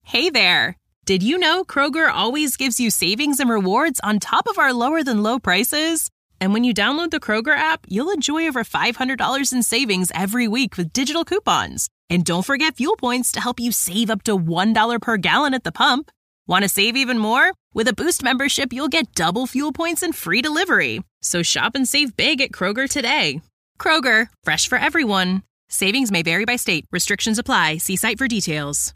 Hey there! Did you know Kroger always gives you savings and rewards on top of our lower-than-low prices? And when you download the Kroger app, you'll enjoy over $500 in savings every week with digital coupons. And don't forget fuel points to help you save up to $1 per gallon at the pump. Want to save even more? With a Boost membership, you'll get double fuel points and free delivery. So shop and save big at Kroger today. Kroger, fresh for everyone. Savings may vary by state. Restrictions apply. See site for details.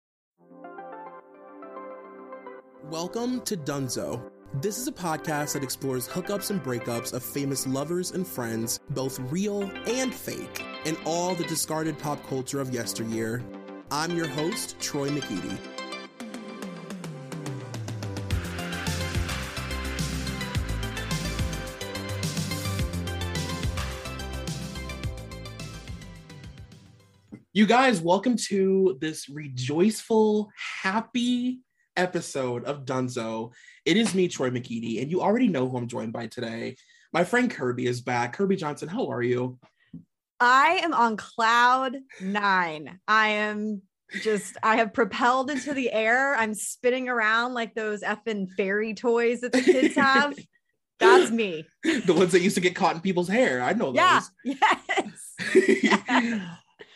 Welcome to Dunzo. This is a podcast that explores hookups and breakups of famous lovers and friends, both real and fake, and all the discarded pop culture of yesteryear. I'm your host, Troy McEady. You guys, welcome to this rejoiceful, happy episode of Dunzo. It is me, Troy McEady, and you already know who I'm joined by today. My friend Kirby is back. Kirby Johnson, how are you? I am on cloud 9. I have propelled into the air. I'm spinning around like those effing fairy toys that the kids have. That's me. The ones that used to get caught in people's hair. I know those. Yes.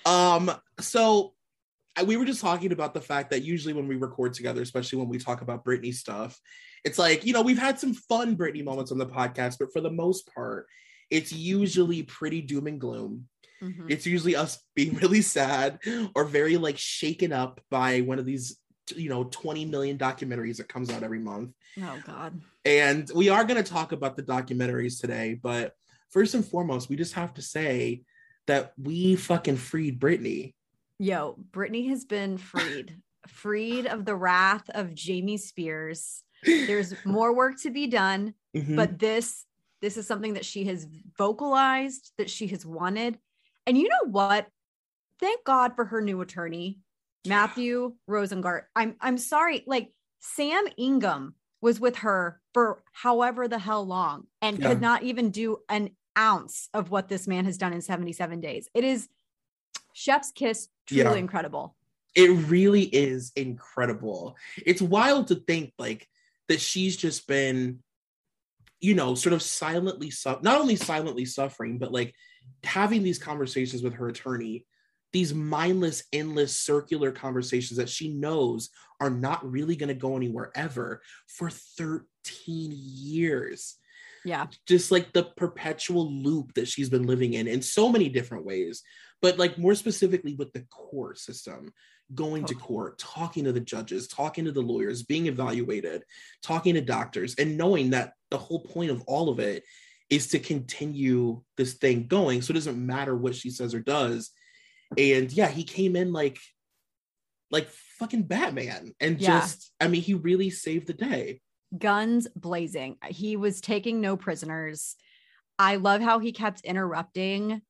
So we were just talking about the fact that usually when we record together, especially when we talk about Britney stuff, it's like, you know, we've had some fun Britney moments on the podcast, but for the most part, it's usually pretty doom and gloom. Mm-hmm. It's usually us being really sad or very like shaken up by one of these, 20 million documentaries that comes out every month. Oh God. And we are going to talk about the documentaries today, but first and foremost, we just have to say that we fucking freed Britney. Yo, Britney has been freed of the wrath of Jamie Spears. There's more work to be done, but this is something that she has vocalized, that she has wanted. And you know what? Thank God for her new attorney, Matthew Rosengart. I'm sorry, like Sam Ingham was with her for however the hell long and could not even do an ounce of what this man has done in 77 days. It is chef's kiss, truly incredible. It really is incredible. It's wild to think like that she's just been, sort of silently, not only silently suffering, but like having these conversations with her attorney, these mindless, endless, circular conversations that she knows are not really going to go anywhere ever for 13 years. Yeah. Just like the perpetual loop that she's been living in so many different ways, but like more specifically with the court system, going to court, talking to the judges, talking to the lawyers, being evaluated, talking to doctors, and knowing that the whole point of all of it is to continue this thing going. So it doesn't matter what she says or does. And yeah, he came in like fucking Batman and he really saved the day. Guns blazing. He was taking no prisoners. I love how he kept interrupting.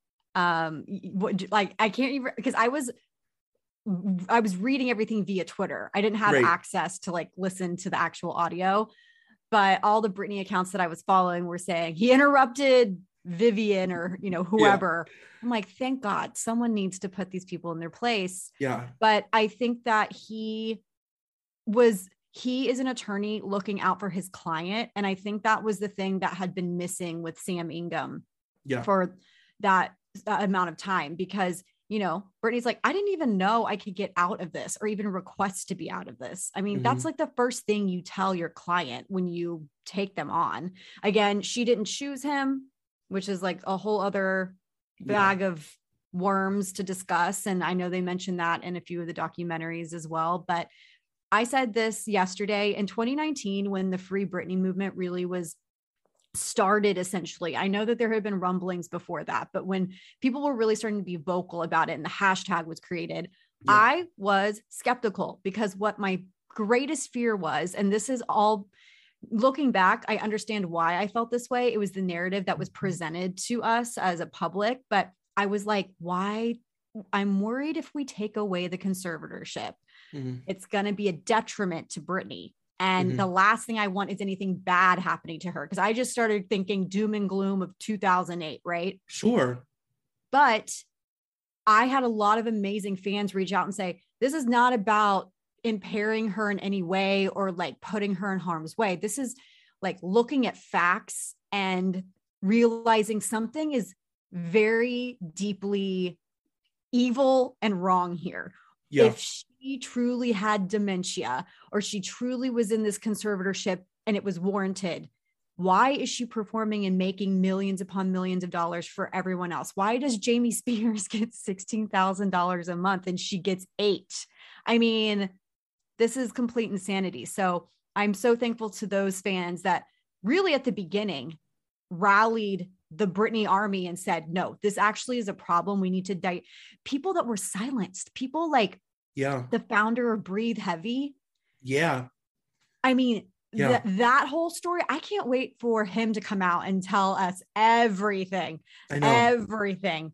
I can't even, because I was reading everything via Twitter. I didn't have access to like listen to the actual audio, but all the Britney accounts that I was following were saying he interrupted Vivian or, whoever. Yeah. I'm like, thank God someone needs to put these people in their place. Yeah. But I think that he is an attorney looking out for his client. And I think that was the thing that had been missing with Sam Ingham for that amount of time, because, Britney's like, I didn't even know I could get out of this or even request to be out of this. I mean, that's like the first thing you tell your client when you take them on. Again, she didn't choose him, which is like a whole other bag of worms to discuss. And I know they mentioned that in a few of the documentaries as well, but I said this yesterday in 2019, when the Free Britney movement really was started, essentially. I know that there had been rumblings before that, but when people were really starting to be vocal about it and the hashtag was created, I was skeptical, because what my greatest fear was, and this is all looking back, I understand why I felt this way. It was the narrative that was presented to us as a public, but I was like, why? I'm worried if we take away the conservatorship, it's going to be a detriment to Britney. And the last thing I want is anything bad happening to her. Cause I just started thinking doom and gloom of 2008. Right. Sure. But I had a lot of amazing fans reach out and say, this is not about impairing her in any way or like putting her in harm's way. This is like looking at facts and realizing something is very deeply evil and wrong here. Yeah. If she truly had dementia or she truly was in this conservatorship and it was warranted, why is she performing and making millions upon millions of dollars for everyone else? Why does Jamie Spears get $16,000 a month and she gets $8,000? I mean, this is complete insanity. So I'm so thankful to those fans that really at the beginning rallied the Britney army and said, no, this actually is a problem. We need to people that were silenced, people like the founder of Breathe Heavy. Yeah. I mean, that whole story, I can't wait for him to come out and tell us everything. I know. Everything.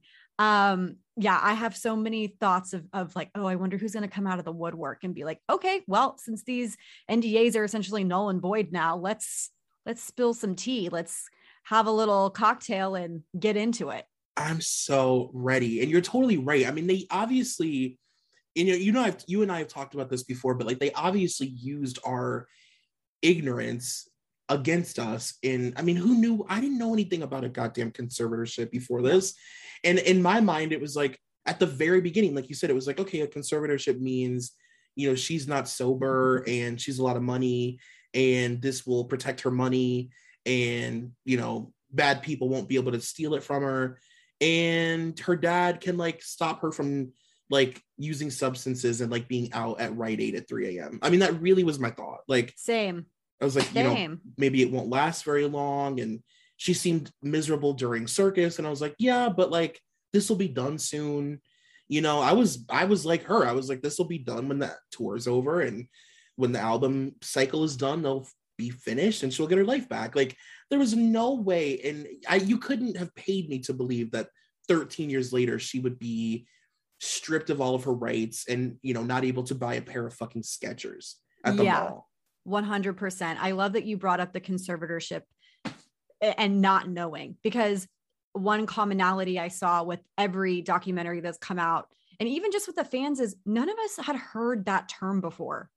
I have so many thoughts of like, oh, I wonder who's going to come out of the woodwork and be like, okay, well, since these NDAs are essentially null and void now, let's spill some tea. Let's have a little cocktail and get into it. I'm so ready. And you're totally right. I mean, they obviously, you and I have talked about this before, but like they obviously used our ignorance against us. And I mean, who knew? I didn't know anything about a goddamn conservatorship before this. And in my mind, it was like at the very beginning, like you said, it was like, okay, a conservatorship means, she's not sober and she's a lot of money and this will protect her money and, bad people won't be able to steal it from her. And her dad can like stop her from like using substances and like being out at Rite Aid at 3 a.m. I mean, that really was my thought. Like, same. I was like, maybe it won't last very long. And she seemed miserable during circus. And I was like, yeah, but like, this will be done soon. I was like her. I was like, this will be done when that tour's over. And when the album cycle is done, they'll be finished and she'll get her life back. Like, there was no way. And you couldn't have paid me to believe that 13 years later, she would be stripped of all of her rights and, not able to buy a pair of fucking Skechers at the mall. 100%. I love that you brought up the conservatorship and not knowing, because one commonality I saw with every documentary that's come out, and even just with the fans, is none of us had heard that term before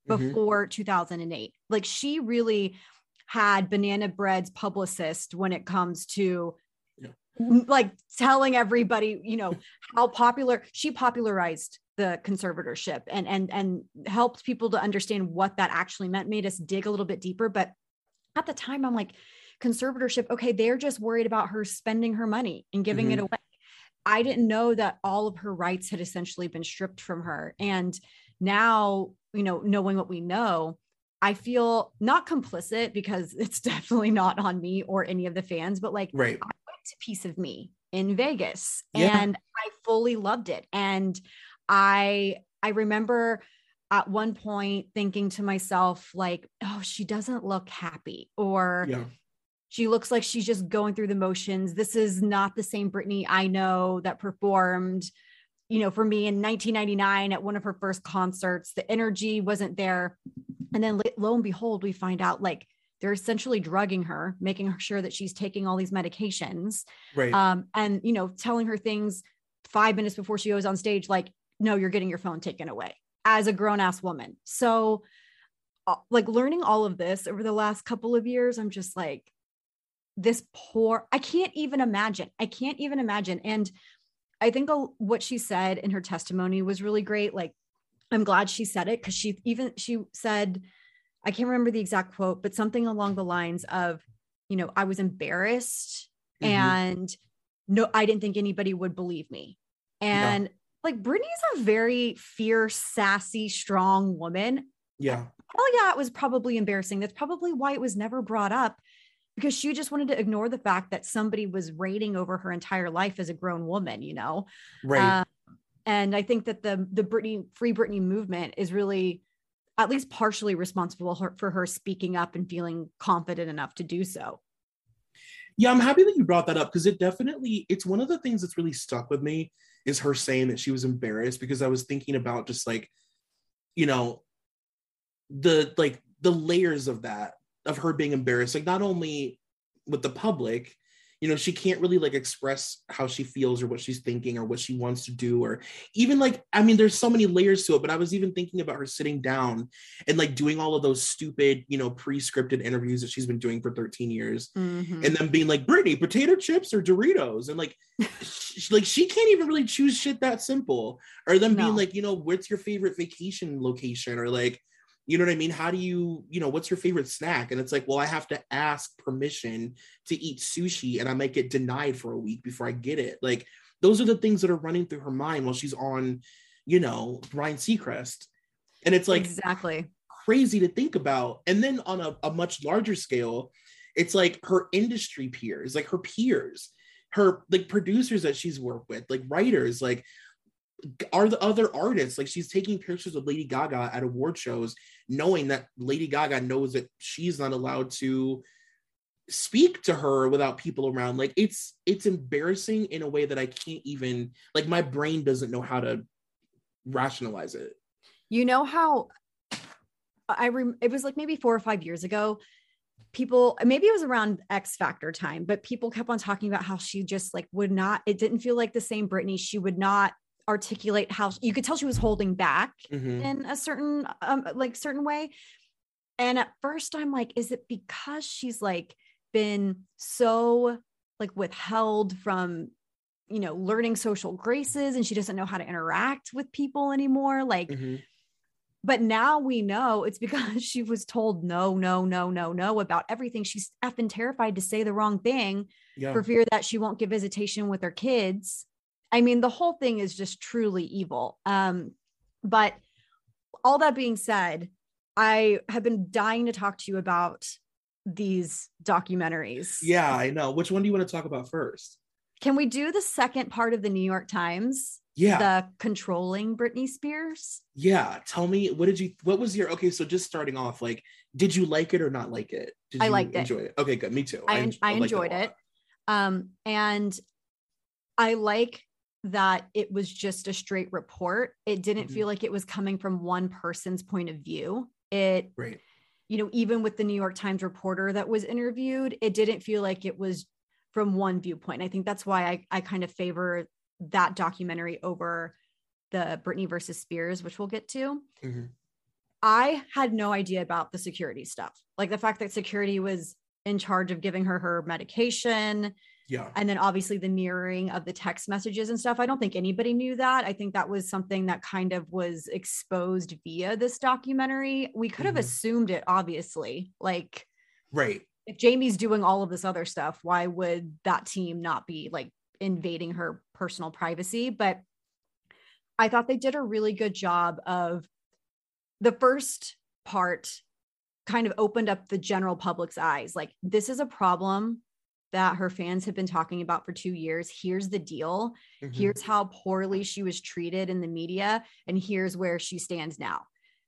2008. Like, she really had Banana Bread's publicist when it comes to like telling everybody, how popular she popularized the conservatorship and helped people to understand what that actually meant, made us dig a little bit deeper. But at the time, I'm like, conservatorship, okay, they're just worried about her spending her money and giving it away. I didn't know that all of her rights had essentially been stripped from her. And now, knowing what we know, I feel not complicit, because it's definitely not on me or any of the fans, but like, right. I went to Piece of Me in Vegas and I fully loved it. And I remember at one point thinking to myself, like, oh, she doesn't look happy, or she looks like she's just going through the motions. This is not the same Britney I know that performed, for me in 1999 at one of her first concerts. The energy wasn't there. And then lo and behold, we find out like they're essentially drugging her, making sure that she's taking all these medications. Right. And, telling her things 5 minutes before she goes on stage, like, no, you're getting your phone taken away as a grown ass woman. So like learning all of this over the last couple of years, I'm just like, I can't even imagine. And I think what she said in her testimony was really great. Like, I'm glad she said it, because she said, I can't remember the exact quote, but something along the lines of, I was embarrassed and no, I didn't think anybody would believe me. And like, Britney's a very fierce, sassy, strong woman. Yeah. Oh yeah, it was probably embarrassing. That's probably why it was never brought up, because she just wanted to ignore the fact that somebody was raiding over her entire life as a grown woman, Right. And I think that the Free Britney movement is really at least partially responsible for her speaking up and feeling confident enough to do so. Yeah, I'm happy that you brought that up, because it's one of the things that's really stuck with me is her saying that she was embarrassed, because I was thinking about just like, the layers of that, of her being embarrassed, like not only with the public, you know, she can't really like express how she feels or what she's thinking or what she wants to do, or even like, I mean, there's so many layers to it, but I was even thinking about her sitting down and like doing all of those stupid, you know, pre-scripted interviews that she's been doing for 13 years and then being like, Brittany, potato chips or Doritos? And like, she can't even really choose shit that simple. Or them being like, you know, what's your favorite vacation location? Or like, you know what I mean? How do you know, what's your favorite snack? And it's like, well, I have to ask permission to eat sushi and I might get denied for a week before I get it. Like, those are the things that are running through her mind while she's on, you know, Ryan Seacrest. And it's like exactly crazy to think about. And then on a much larger scale, it's like her industry peers, like her peers, her like producers that she's worked with, like writers, like are the other artists. Like, she's taking pictures of Lady Gaga at award shows, knowing that Lady Gaga knows that she's not allowed to speak to her without people around. Like, it's embarrassing in a way that I can't even, like, my brain doesn't know how to rationalize it. You know how it was like maybe 4 or 5 years ago, people, maybe it was around X Factor time, but people kept on talking about how she just like would not, it didn't feel like the same Britney. She would not articulate how, you could tell she was holding back in a certain certain way. And at first I'm like, is it because she's like been so like withheld from, you know, learning social graces and she doesn't know how to interact with people anymore? Like, but now we know it's because she was told no about everything. She's effing terrified to say the wrong thing for fear that she won't get visitation with her kids. I mean, the whole thing is just truly evil. But all that being said, I have been dying to talk to you about these documentaries. Yeah, I know. Which one do you want to talk about first? Can we do the second part of the New York Times? Yeah. The controlling Britney Spears? Yeah. Tell me, what was your, okay, so just starting off, like, did you like it or not like it? Did you liked enjoy it? Okay, good. Me too. I enjoyed it. And I like that it was just a straight report. It didn't feel like it was coming from one person's point of view. You know, even with the New York Times reporter that was interviewed, it didn't feel like it was from one viewpoint. I think that's why I kind of favor that documentary over the Britney versus Spears, which we'll get to. I had no idea about the security stuff. Like the fact that security was in charge of giving her medication. Yeah. And then obviously the mirroring of the text messages and stuff. I don't think anybody knew that. I think that was something that kind of was exposed via this documentary. We could have assumed it, obviously. Like, right. If Jamie's doing all of this other stuff, why would that team not be like invading her personal privacy? But I thought they did a really good job of the first part kind of opened up the general public's eyes. Like, this is a problem that her fans have been talking about for 2 years. Here's the deal. Here's how poorly she was treated in the media. And here's where she stands now.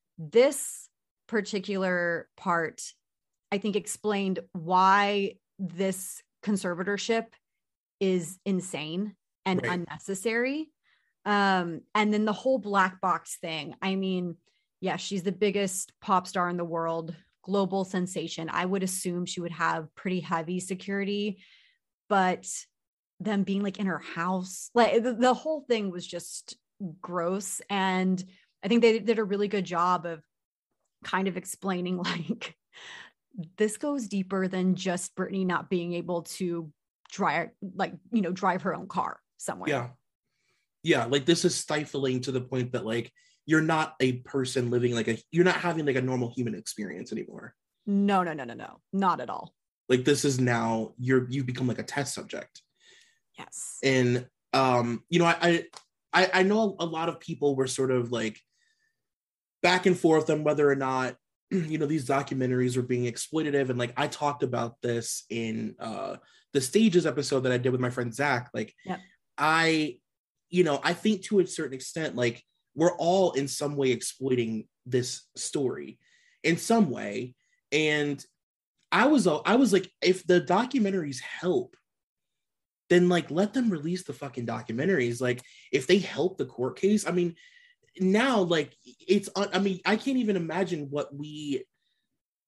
This particular part, I think, explained why this conservatorship is insane and unnecessary. And then the whole black box thing. I mean, yeah, she's the biggest pop star in the world, global sensation. I would assume she would have pretty heavy security, but them being like in her house, like the whole thing was just gross. And I think they did a really good job of kind of explaining like, this goes deeper than just Britney not being able to drive her own car somewhere. Yeah. Like, this is stifling to the point that like, you're not a person living you're not having like a normal human experience anymore. No, not at all. Like, this is now you become like a test subject. Yes. And you know, I know a lot of people were sort of like back and forth on whether or not, you know, these documentaries were being exploitative. And like, I talked about this in the Stages episode that I did with my friend Zach. Like, I think to a certain extent, like, we're all in some way exploiting this story in some way. And I was like, if the documentaries help, then like, let them release the fucking documentaries. Like, if they help the court case, I mean, now like I can't even imagine what we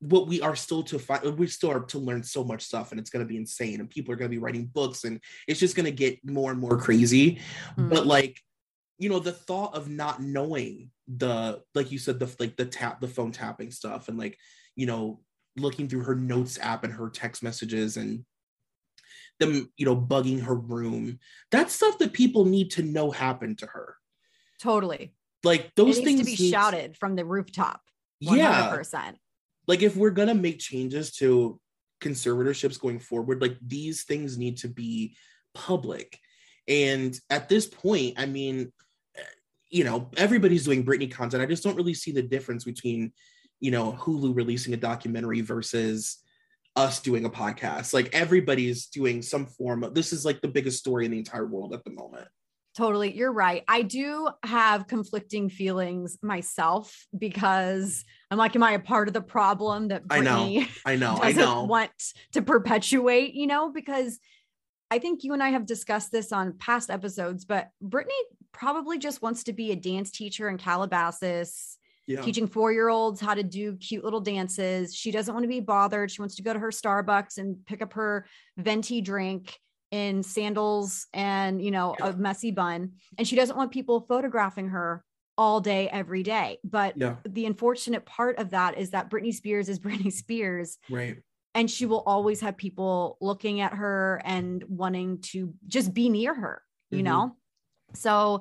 what we are still to find, we still are to learn so much stuff, and it's going to be insane, and people are going to be writing books, and it's just going to get more and more crazy. But like, you know, the thought of not knowing like you said, the phone tapping stuff, and like, you know, looking through her notes app and her text messages, and them, you know, bugging her room, that's stuff that people need to know happened to her. Totally. Like those things to be shouted from the rooftop. 100%. Yeah. Like if we're going to make changes to conservatorships going forward, like these things need to be public. And at this point, I mean, you know, everybody's doing Britney content. I just don't really see the difference between, you know, Hulu releasing a documentary versus us doing a podcast. Like everybody's doing some form of, this is like the biggest story in the entire world at the moment. Totally. You're right. I do have conflicting feelings myself because I'm like, am I a part of the problem that Britney I know want to perpetuate, you know, because I think you and I have discussed this on past episodes, but Britney probably just wants to be a dance teacher in Calabasas, teaching 4-year-olds how to do cute little dances. She doesn't want to be bothered. She wants to go to her Starbucks and pick up her venti drink in sandals and, you know, a messy bun. And she doesn't want people photographing her all day, every day. But the unfortunate part of that is that Britney Spears is Britney Spears. Right. And she will always have people looking at her and wanting to just be near her, you know? So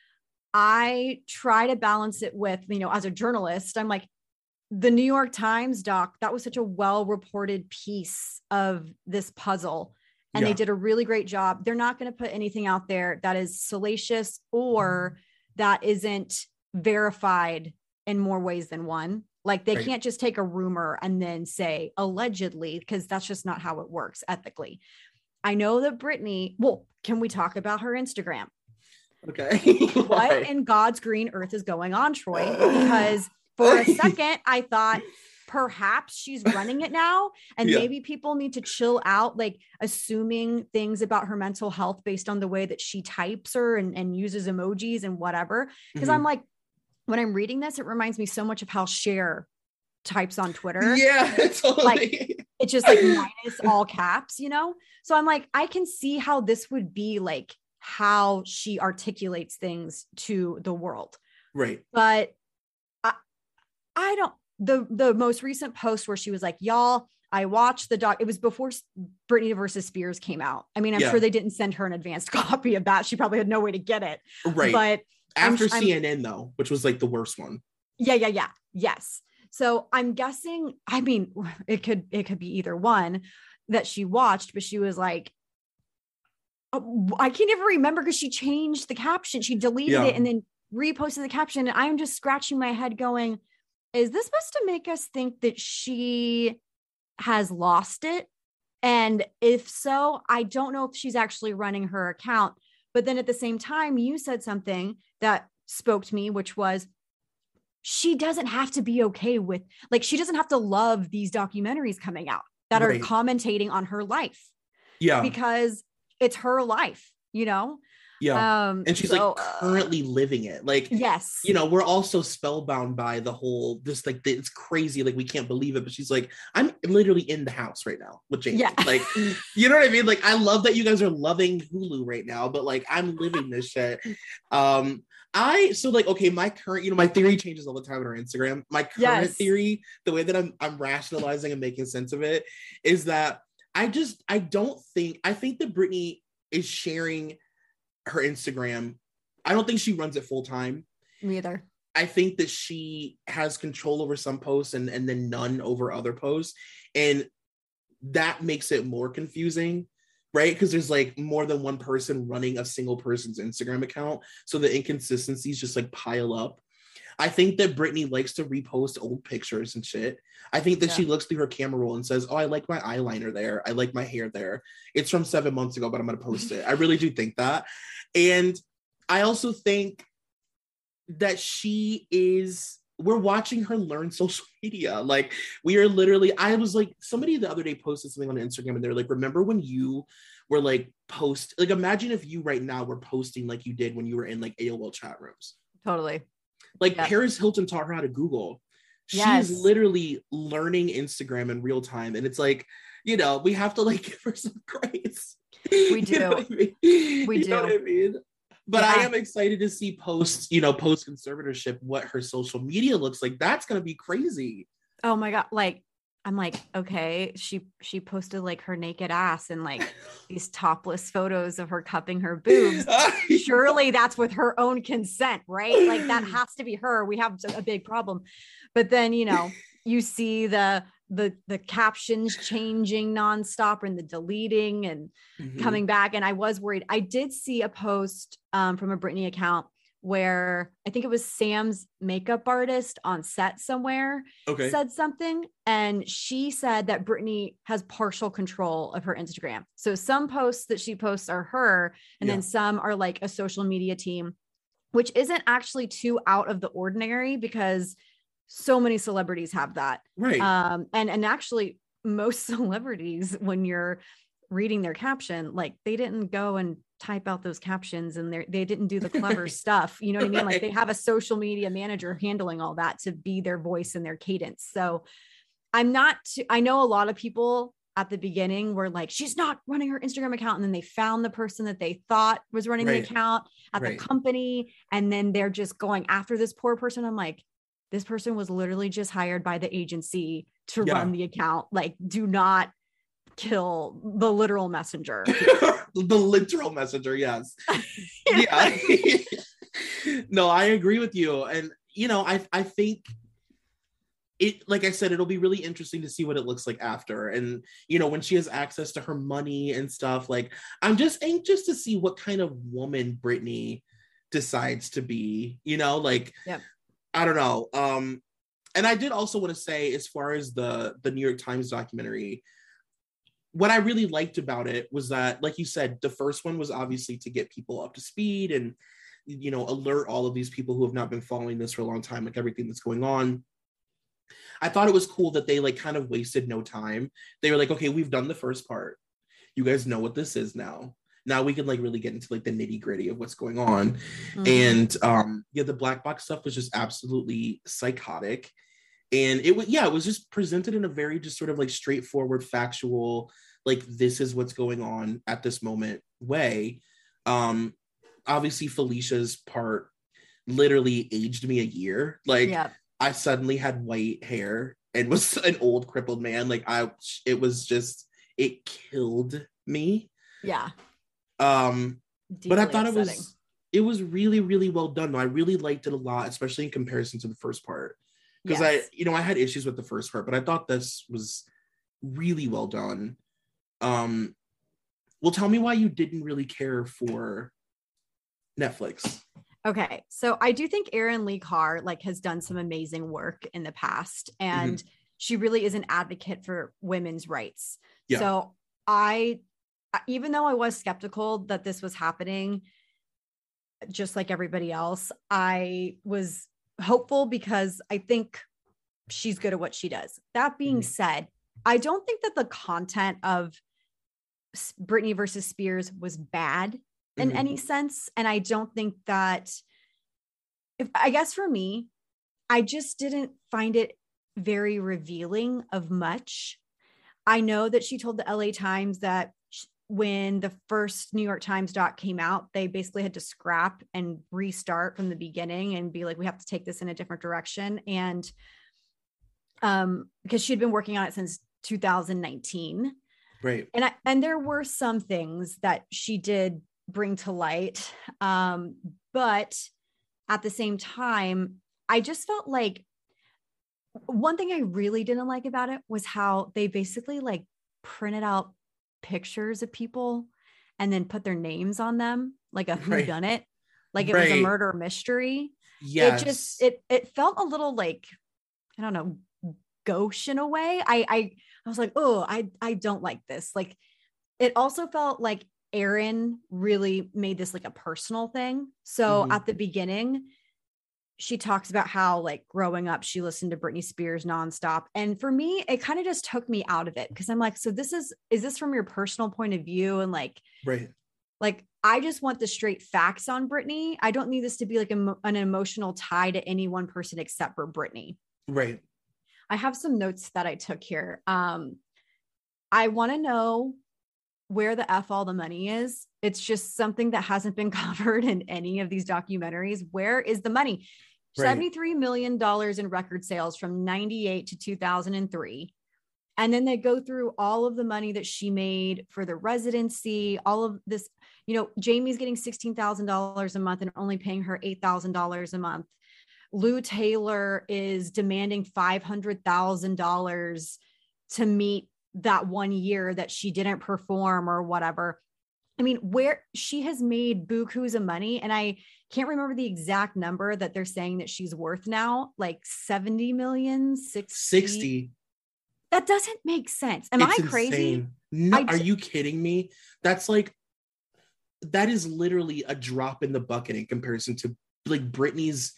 I try to balance it with, you know, as a journalist, I'm like, the New York Times doc, that was such a well-reported piece of this puzzle. And they did a really great job. They're not going to put anything out there that is salacious or that isn't verified in more ways than one. Like they can't just take a rumor and then say allegedly, because that's just not how it works ethically. I know that Britney, well, can we talk about her Instagram? Okay. What in God's green earth is going on, Troy? Because for a second, I thought perhaps she's running it now. And maybe people need to chill out, like assuming things about her mental health based on the way that she types her and uses emojis and whatever. Because I'm like, when I'm reading this, it reminds me so much of how Cher types on Twitter. Yeah, totally. Like, it's just like minus all caps, you know? So I'm like, I can see how this would be like how she articulates things to the world. Right. But I don't, the most recent post where she was like, y'all, I watched the doc. It was before Britney versus Spears came out. I mean, I'm sure they didn't send her an advanced copy of that. She probably had no way to get it. Right. But after CNN though, which was like the worst one. Yeah. Yes. So I'm guessing, I mean, it could be either one that she watched, but she was like, I can't even remember because she changed the caption. She deleted it and then reposted the caption. And I'm just scratching my head going, is this supposed to make us think that she has lost it? And if so, I don't know if she's actually running her account. But then at the same time, you said something that spoke to me, which was she doesn't have to be okay with, like, she doesn't have to love these documentaries coming out that are commentating on her life. Yeah. Because it's her life, you know? Yeah. And she's like currently living it. Like, yes, you know, we're also spellbound by the whole, this, like, it's crazy. Like, we can't believe it. But she's like, I'm literally in the house right now with James. Yeah. Like, you know what I mean? Like, I love that you guys are loving Hulu right now, but like, I'm living this shit. Okay, my current, you know, my theory changes all the time on our Instagram. My current theory, the way that I'm rationalizing and making sense of it is that I think that Britney is sharing her Instagram. I don't think she runs it full time. Me either. I think that she has control over some posts and then none over other posts. And that makes it more confusing, right? Because there's like more than one person running a single person's Instagram account. So the inconsistencies just like pile up. I think that Britney likes to repost old pictures and shit. I think that she looks through her camera roll and says, oh, I like my eyeliner there. I like my hair there. It's from 7 months ago, but I'm going to post it. I really do think that. And I also think that we're watching her learn social media. Like, we are literally, I was like, somebody the other day posted something on Instagram and they're like, remember when you were like imagine if you right now were posting like you did when you were in like AOL chat rooms. Totally. Like Paris Hilton taught her how to Google. She's literally learning Instagram in real time. And it's like, you know, we have to like give her some grace. We do. You know what I mean? We do. Know what I mean? But I am excited to see post conservatorship, what her social media looks like. That's going to be crazy. Oh my God. Like, I'm like, okay, she posted like her naked ass and like these topless photos of her cupping her boobs. Surely that's with her own consent, right? Like that has to be her. We have a big problem. But then, you know, you see the captions changing nonstop and the deleting and coming back. And I was worried. I did see a post from a Britney account where I think it was Sam's makeup artist on set somewhere said something. And she said that Britney has partial control of her Instagram. So some posts that she posts are her, and then some are like a social media team, which isn't actually too out of the ordinary because so many celebrities have that. Right. And actually most celebrities, when you're reading their caption, like they didn't go and type out those captions and they didn't do the clever stuff. You know what I mean? Like they have a social media manager handling all that to be their voice and their cadence. So I know a lot of people at the beginning were like, she's not running her Instagram account. And then they found the person that they thought was running the account at the company. And then they're just going after this poor person. I'm like, this person was literally just hired by the agency to run the account. Like, do not kill the literal messenger. The literal messenger, yes. Yeah. No, I agree with you. And, you know, I think it, like I said, it'll be really interesting to see what it looks like after. And, you know, when she has access to her money and stuff, like, I'm just anxious to see what kind of woman Britney decides to be, you know, like, I don't know. And I did also want to say, as far as the New York Times documentary, what I really liked about it was that, like you said, the first one was obviously to get people up to speed and, you know, alert all of these people who have not been following this for a long time, like everything that's going on. I thought it was cool that they like kind of wasted no time. They were like, okay, we've done the first part. You guys know what this is now. Now we can like really get into like the nitty gritty of what's going on. And the black box stuff was just absolutely psychotic. And it was just presented in a very just sort of like straightforward, factual, like this is what's going on at this moment way. Obviously Felicia's part literally aged me a year. Like I suddenly had white hair and was an old crippled man. Like it killed me. Yeah. But I thought it was really, really well done. Though. I really liked it a lot, especially in comparison to the first part. Because I had issues with the first part, but I thought this was really well done. Well, tell me why you didn't really care for Netflix. Okay, so I do think Erin Lee Carr like has done some amazing work in the past, and she really is an advocate for women's rights. Yeah. So even though I was skeptical that this was happening, just like everybody else, I was hopeful because I think she's good at what she does. That being said, I don't think that the content of Britney versus Spears was bad in any sense. And I don't think that I guess for me, I just didn't find it very revealing of much. I know that she told the LA Times that when the first New York Times doc came out, they basically had to scrap and restart from the beginning and be like, we have to take this in a different direction. And because she'd been working on it since 2019. Right. And there were some things that she did bring to light. But at the same time, I just felt like one thing I really didn't like about it was how they basically like printed out pictures of people and then put their names on them, like a whodunit, like it was a murder mystery. Yes. It felt a little like, I don't know, gauche in a way. I was like, oh, I don't like this. Like, it also felt like Erin really made this like a personal thing. So at the beginning, she talks about how like growing up, she listened to Britney Spears nonstop. And for me, it kind of just took me out of it because I'm like, so is this from your personal point of view? And like, like, I just want the straight facts on Britney. I don't need this to be like an emotional tie to any one person except for Britney. Right. I have some notes that I took here. I want to know where the F all the money is. It's just something that hasn't been covered in any of these documentaries. Where is the money? Right. $73 million in record sales from 98 to 2003. And then they go through all of the money that she made for the residency, all of this, you know, Jamie's getting $16,000 a month and only paying her $8,000 a month. Lou Taylor is demanding $500,000 to meet that 1 year that she didn't perform or whatever. I mean, where she has made bukus of money, and I can't remember the exact number that they're saying that she's worth now, like 70 million, 60. That doesn't make sense. Am I crazy? Insane. No, are you kidding me? That is literally a drop in the bucket in comparison to like Britney's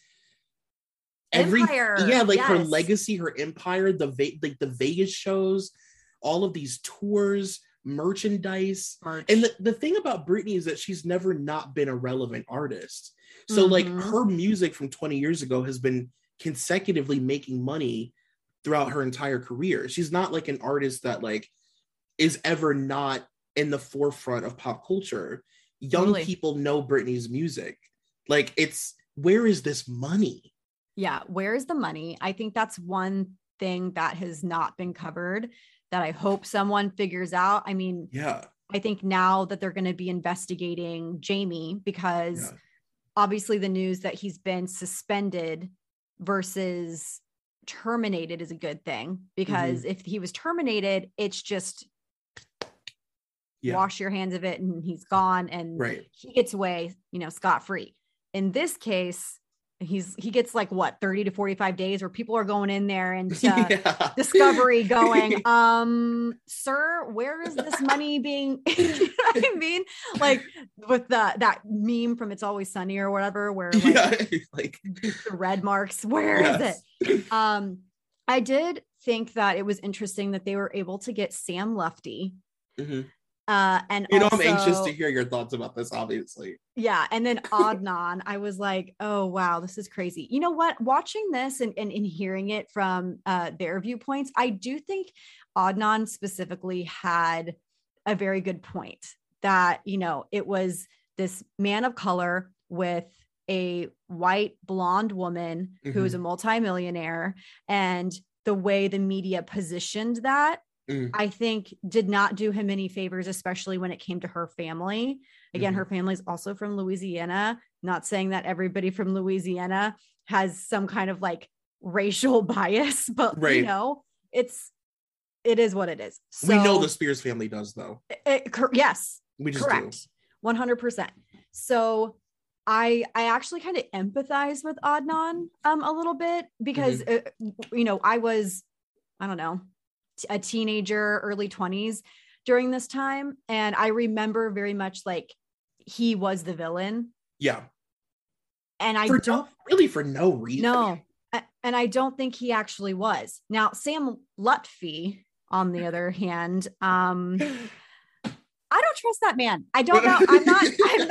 empire. Her legacy, her empire, the Vegas shows, all of these tours, merchandise. And the thing about Britney is that she's never not been a relevant artist. So like her music from 20 years ago has been consecutively making money throughout her entire career. She's not like an artist that like is ever not in the forefront of pop culture. Young people know Britney's music. Like, where is this money? Yeah, where is the money? I think that's one thing that has not been covered that I hope someone figures out. I mean, I think now that they're going to be investigating Jamie, because obviously the news that he's been suspended versus terminated is a good thing, because if he was terminated, it's just wash your hands of it and he's gone and he gets away, you know, scot-free. In this case, he gets like what, 30 to 45 days where people are going in there and discovery going, sir, where is this money being, you know what I mean? Like with that meme from It's Always Sunny or whatever, where like the red marks, where is it? I did think that it was interesting that they were able to get Sam Lutfi. And you know, I'm anxious to hear your thoughts about this, obviously. Yeah. And then Adnan, I was like, oh, wow, this is crazy. You know what? Watching this and hearing it from their viewpoints, I do think Adnan specifically had a very good point that, you know, it was this man of color with a white blonde woman who is a multimillionaire, and the way the media positioned that, I think did not do him any favors, especially when it came to her family. Again, her family's also from Louisiana. Not saying that everybody from Louisiana has some kind of like racial bias, but you know, it is what it is. So, we know the Spears family does, though. Yes, we just correct, do. 100%. So I actually kind of empathize with Adnan a little bit, because you know, I don't know, a teenager, early 20s during this time. And I remember very much like he was the villain. Yeah. And for no reason. No. And I don't think he actually was. Now, Sam Lutfi, on the other hand, I don't trust that man. I don't know. I'm not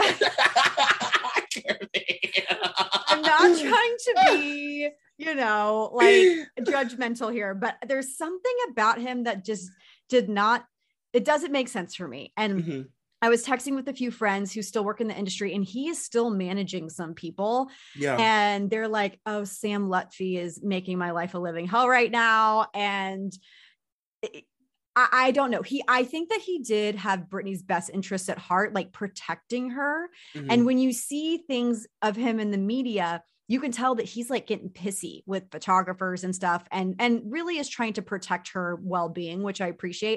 trying to be, you know, like judgmental here, but there's something about him that just it doesn't make sense for me. And I was texting with a few friends who still work in the industry, and he is still managing some people. Yeah. And they're like, oh, Sam Lutfi is making my life a living hell right now. And I don't know. I think that he did have Britney's best interests at heart, like protecting her. And when you see things of him in the media, you can tell that he's like getting pissy with photographers and stuff, and really is trying to protect her well-being, which I appreciate.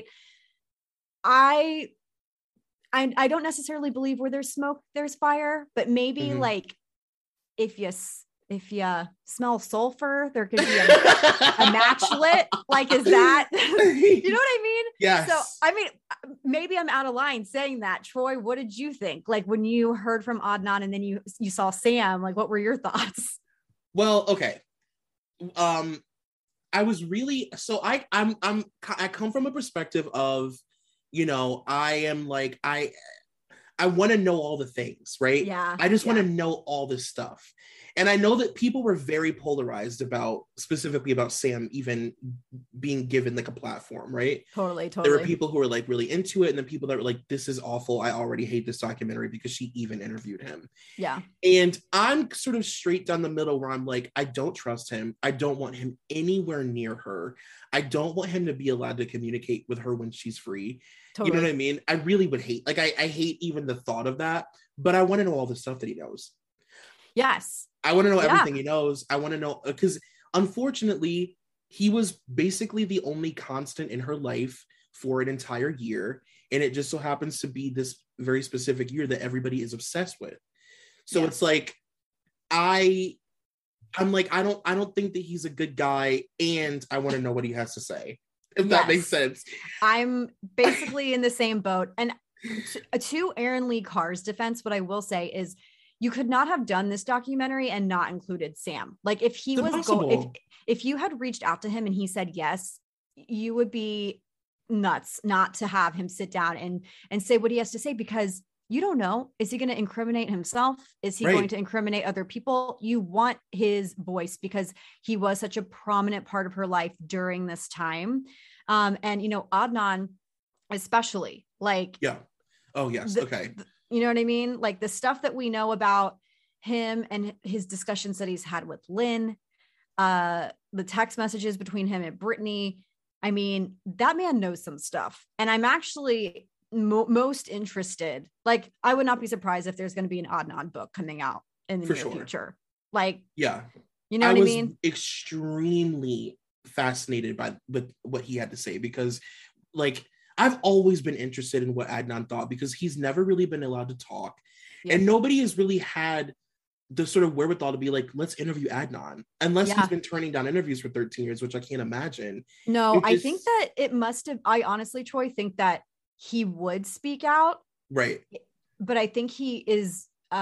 I don't necessarily believe where there's smoke, there's fire, but maybe like if you smell sulfur, there could be a match lit. Like, is that, you know what I mean? Yes. So, I mean, maybe I'm out of line saying that. Troy, what did you think? Like when you heard from Adnan and then you saw Sam, like, what were your thoughts? Well, okay. I was really, so I come from a perspective of, you know, I am like, I want to know all the things, right? Yeah. I just want to know all this stuff. And I know that people were very polarized specifically about Sam even being given like a platform, right? Totally. There were people who were like really into it, and then people that were like, this is awful. I already hate this documentary because she even interviewed him. Yeah. And I'm sort of straight down the middle where I'm like, I don't trust him. I don't want him anywhere near her. I don't want him to be allowed to communicate with her when she's free. Totally. You know what I mean? I really would hate, like, I hate even the thought of that, but I want to know all the stuff that he knows. Yes. I want to know everything he knows. I want to know, because unfortunately, he was basically the only constant in her life for an entire year. And it just so happens to be this very specific year that everybody is obsessed with. So it's like, I'm like, I don't think that he's a good guy. And I want to know what he has to say, if that makes sense. I'm basically in the same boat. And to Aaron Lee Carr's defense, what I will say is, you could not have done this documentary and not included Sam. Like if he if you had reached out to him and he said yes, you would be nuts not to have him sit down and say what he has to say, because you don't know. Is he going to incriminate himself? Is he going to incriminate other people? You want his voice because he was such a prominent part of her life during this time. And, you know, Adnan, especially, like, yeah. Oh, yes. Okay. You know what I mean? Like the stuff that we know about him and his discussions that he's had with Lynn, the text messages between him and Brittany. I mean, that man knows some stuff. And I'm actually most interested. Like, I would not be surprised if there's going to be an Adnan book coming out in the near future. Like, yeah, you know what I mean? I was extremely fascinated with what he had to say, because like, I've always been interested in what Adnan thought, because he's never really been allowed to talk. Yeah. And nobody has really had the sort of wherewithal to be like, let's interview Adnan, unless he's been turning down interviews for 13 years, which I can't imagine. No, I think that it must have, I honestly, Troy, think that he would speak out. Right. But I think he is,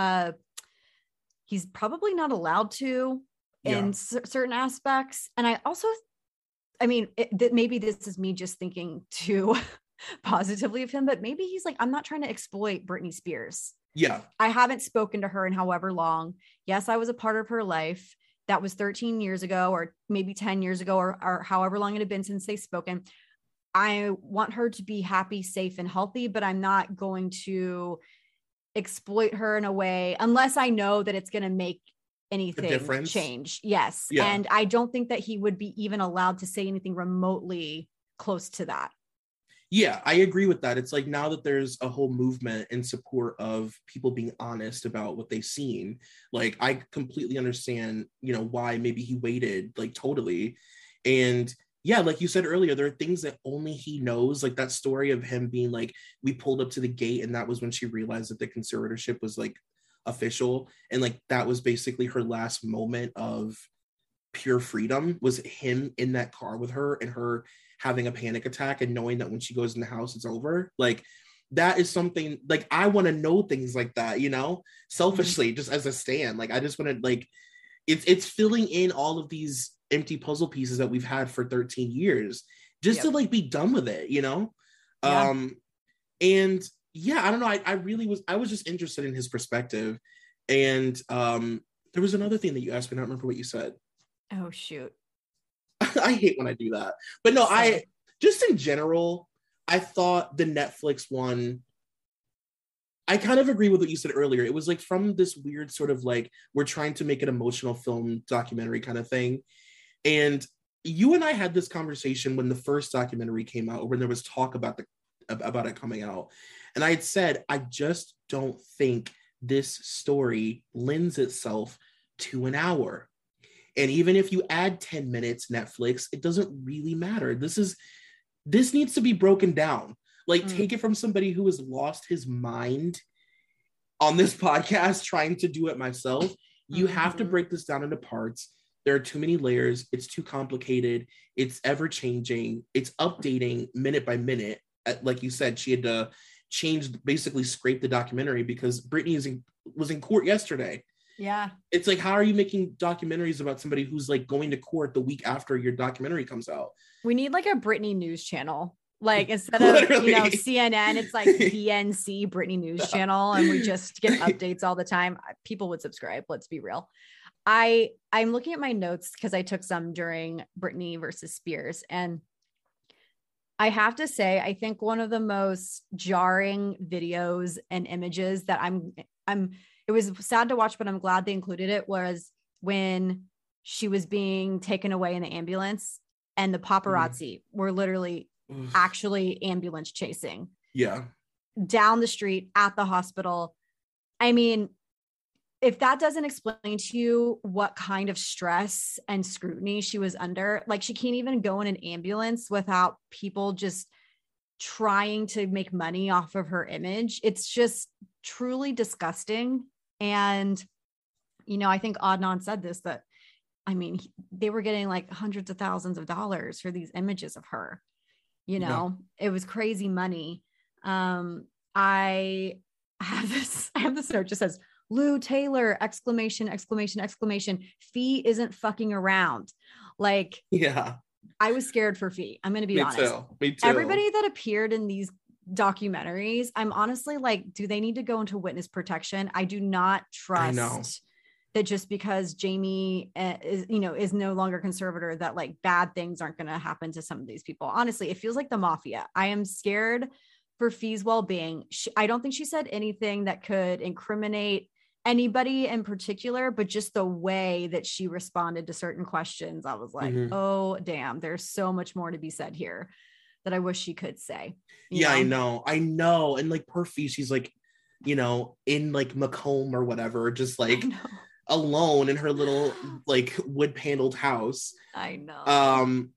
he's probably not allowed to in certain aspects. And I also, I mean, maybe this is me just thinking too positively of him, but maybe he's like, I'm not trying to exploit Britney Spears. Yeah. I haven't spoken to her in however long. Yes, I was a part of her life. That was 13 years ago, or maybe 10 years ago, or however long it had been since they've spoken. I want her to be happy, safe, and healthy, but I'm not going to exploit her in a way unless I know that it's going to make anything change. Yes. Yeah. And I don't think that he would be even allowed to say anything remotely close to that. Yeah, I agree with that. It's like, now that there's a whole movement in support of people being honest about what they've seen, like, I completely understand, you know, why maybe he waited, like, totally. And yeah, like you said earlier, there are things that only he knows, like that story of him being like, we pulled up to the gate and that was when she realized that the conservatorship was like official, and like that was basically her last moment of pure freedom, was him in that car with her and her having a panic attack and knowing that when she goes in the house it's over. Like, that is something, like, I want to know things like that, you know, selfishly, just as a stan. Like, I just want to, like, it's filling in all of these empty puzzle pieces that we've had for 13 years just to like be done with it, you know? And yeah, I don't know. I was just interested in his perspective. And there was another thing that you asked me. I don't remember what you said. Oh, shoot. I hate when I do that. But no, I just in general, I thought the Netflix one, I kind of agree with what you said earlier. It was like from this weird sort of like, we're trying to make an emotional film documentary kind of thing. And you and I had this conversation when the first documentary came out, or when there was talk about it coming out. And I had said, I just don't think this story lends itself to an hour. And even if you add 10 minutes, Netflix, it doesn't really matter. This needs to be broken down. Like, take it from somebody who has lost his mind on this podcast trying to do it myself. You have to break this down into parts. There are too many layers. It's too complicated. It's ever changing. It's updating minute by minute. Like you said, she had to basically scrape the documentary because Britney was in court yesterday. Yeah. It's like, how are you making documentaries about somebody who's like going to court the week after your documentary comes out? We need like a Britney news channel. Like, instead of, CNN, it's like BNC, Britney News Channel. And we just get updates all the time. People would subscribe. Let's be real. I'm looking at my notes because I took some during Britney versus Spears, and I have to say, I think one of the most jarring videos and images that it was sad to watch, but I'm glad they included it, was when she was being taken away in the ambulance and the paparazzi were literally actually ambulance chasing. Yeah. Down the street at the hospital. I mean, if that doesn't explain to you what kind of stress and scrutiny she was under, like she can't even go in an ambulance without people just trying to make money off of her image. It's just truly disgusting. And, you know, I think Adnan said this, that, I mean, they were getting like hundreds of thousands of dollars for these images of her, you know, It was crazy money. I have this note just says, Lou Taylor, exclamation, exclamation, exclamation. Fee isn't fucking around. Like, yeah, I was scared for Fee. I'm going to be honest. Me too. Everybody that appeared in these documentaries, I'm honestly like, do they need to go into witness protection? I do not trust that just because Jamie is no longer conservator, that like bad things aren't going to happen to some of these people. Honestly, it feels like the mafia. I am scared for Fee's well-being. I don't think she said anything that could incriminate anybody in particular, but just the way that she responded to certain questions, I was like, oh, damn, there's so much more to be said here that I wish she could say. I know. And like poor Fee, she's like, you know, in like Macomb or whatever, just like alone in her little like wood paneled house. I know.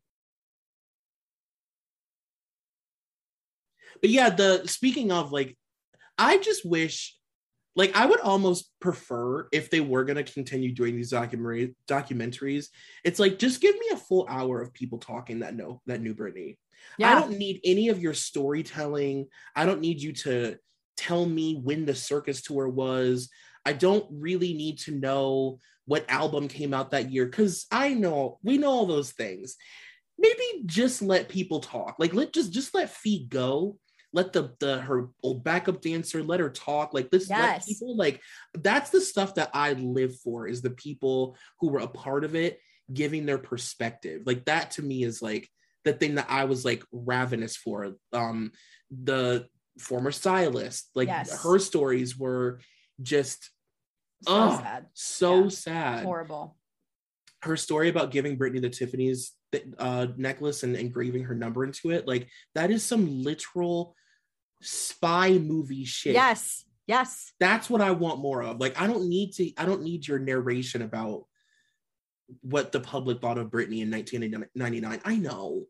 But yeah, speaking of like, I just wish, like, I would almost prefer if they were going to continue doing these documentaries. It's like, just give me a full hour of people talking that knew Britney. Yeah. I don't need any of your storytelling. I don't need you to tell me when the circus tour was. I don't really need to know what album came out that year, because we know all those things. Maybe just let people talk. Like, just let Fee go. Let her old backup dancer, let her talk. Like this, let people, like, that's the stuff that I live for, is the people who were a part of it giving their perspective. Like that to me is like the thing that I was like ravenous for. The former stylist, like her stories were just sad. Sad. Horrible. Her story about giving Britney the Tiffany's necklace and engraving her number into it, like that is some literal spy movie shit. Yes That's what I want more of. Like, I don't need your narration about what the public thought of Britney in 1999. I know.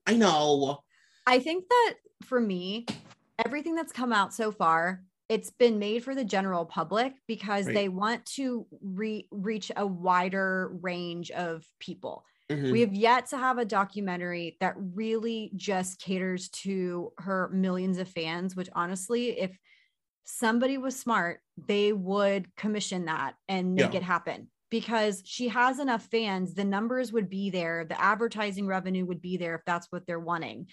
I think that for me, everything that's come out so far, it's been made for the general public because they want to reach a wider range of people. We have yet to have a documentary that really just caters to her millions of fans, which honestly, if somebody was smart, they would commission that and make it happen, because she has enough fans. The numbers would be there. The advertising revenue would be there if that's what they're wanting.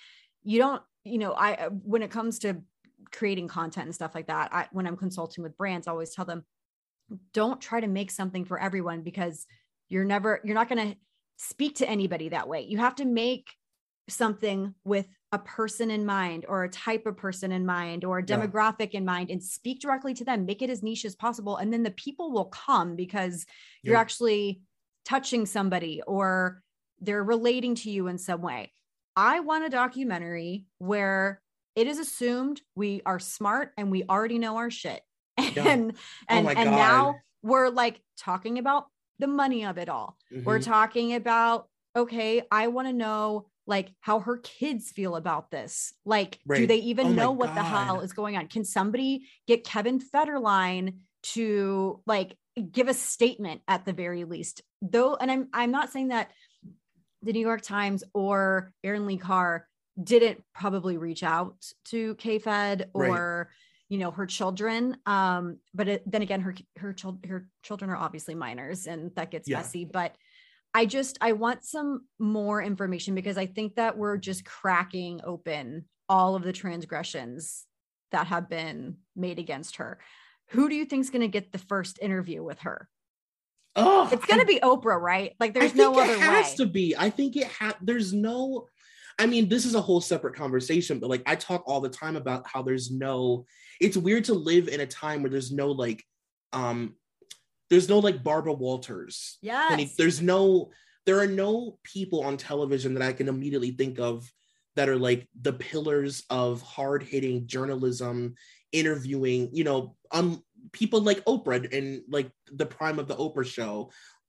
When it comes to creating content and stuff like that, when I'm consulting with brands, I always tell them, don't try to make something for everyone, because you're not going to speak to anybody that way. You have to make something with a person in mind, or a type of person in mind, or a demographic in mind, and speak directly to them. Make it as niche as possible. And then the people will come because you're actually touching somebody, or they're relating to you in some way. I want a documentary where it is assumed we are smart and we already know our shit. And now we're like talking about the money of it all. We're talking about, okay, I want to know like how her kids feel about this. Like, do they even know what the hell is going on? Can somebody get Kevin Federline to like give a statement at the very least? Though, and I'm not saying that the New York Times or Erin Lee Carr didn't probably reach out to K-Fed or her children. But then again, her children are obviously minors, and that gets messy. But I want some more information, because I think that we're just cracking open all of the transgressions that have been made against her. Who do you think is going to get the first interview with her? Oh, it's gonna be Oprah, right? Like there's no other way. It has to be. I think there's no, I mean, this is a whole separate conversation, but like I talk all the time about how it's weird to live in a time where there's no like Barbara Walters. Yes. There are no people on television that I can immediately think of that are like the pillars of hard-hitting journalism, interviewing, people like Oprah and like the prime of the Oprah show.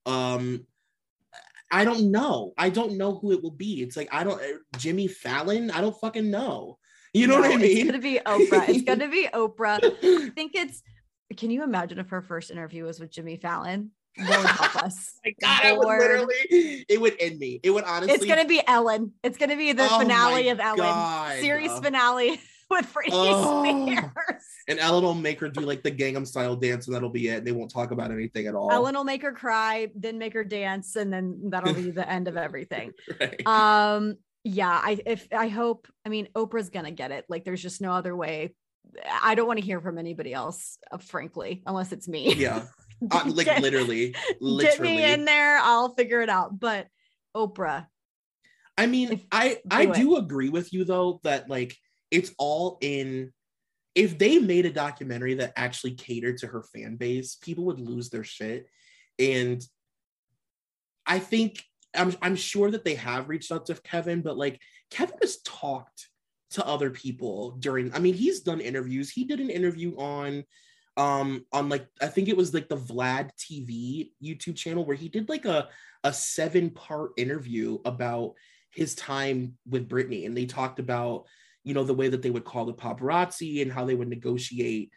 I don't know who it will be. It's like, Jimmy Fallon, I don't fucking know. You know what I mean? It's gonna be Oprah. I think can you imagine if her first interview was with Jimmy Fallon? Lord help us. My God, it would end me. It would honestly. It's gonna be Ellen. It's gonna be the finale of Ellen. God. Series finale with Britney Spears. And Ellen will make her do like the Gangnam Style dance, and that'll be it. They won't talk about anything at all. Ellen will make her cry, then make her dance, and then that'll be the end of everything. Right. Yeah. I hope. I mean, Oprah's gonna get it. Like, there's just no other way. I don't want to hear from anybody else, frankly, unless it's me. Yeah. Literally. Get me in there. I'll figure it out. But Oprah. I mean, I do agree with you though, that like it's all in. If they made a documentary that actually catered to her fan base, people would lose their shit. And I think I'm sure that they have reached out to Kevin, but like Kevin has talked to other people he's done interviews. He did an interview on like, I think it was like the Vlad TV YouTube channel, where he did like a 7-part interview about his time with Britney. And they talked about, the way that they would call the paparazzi and how they would negotiate,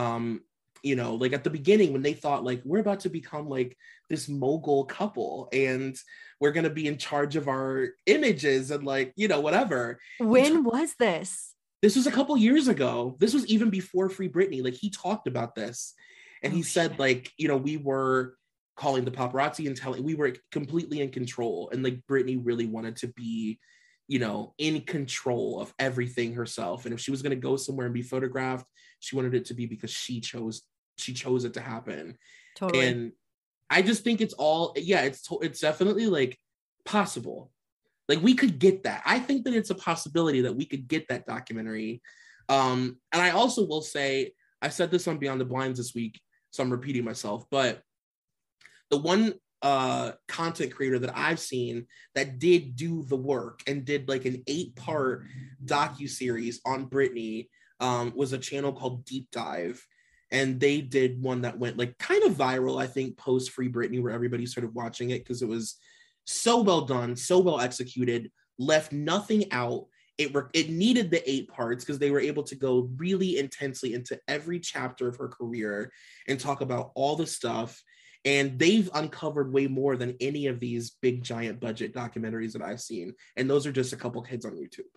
like at the beginning when they thought like, we're about to become like this mogul couple and we're going to be in charge of our images and like, whatever. When was this? This was a couple years ago. This was even before Free Britney. Like, he talked about this and he said like, we were calling the paparazzi and we were completely in control. And like Britney really wanted to be, in control of everything herself. And if she was going to go somewhere and be photographed, she wanted it to be because she chose it to happen. Totally. And I just think it's all, it's definitely like possible. Like, we could get that. I think that it's a possibility that we could get that documentary. And I also will say, I said this on Beyond the Blinds this week, so I'm repeating myself, but the one content creator that I've seen that did do the work and did like an 8-part docuseries on Britney was a channel called Deep Dive. And they did one that went like kind of viral, I think, post Free Britney, where everybody started watching it because it was so well done, so well executed, left nothing out. It needed the 8 parts because they were able to go really intensely into every chapter of her career and talk about all the stuff. And they've uncovered way more than any of these big giant budget documentaries that I've seen. And those are just a couple kids on YouTube.